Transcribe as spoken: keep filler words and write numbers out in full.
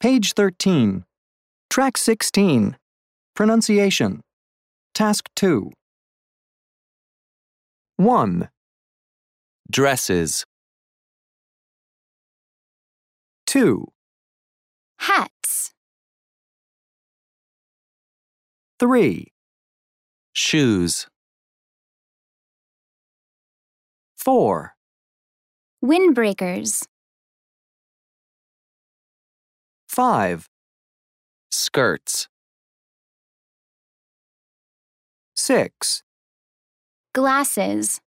Page thirteen. Track sixteen. Pronunciation. Task two. one. Dresses. two. Hats. three. Shoes. four. Windbreakers. five. Skirts. six. Glasses.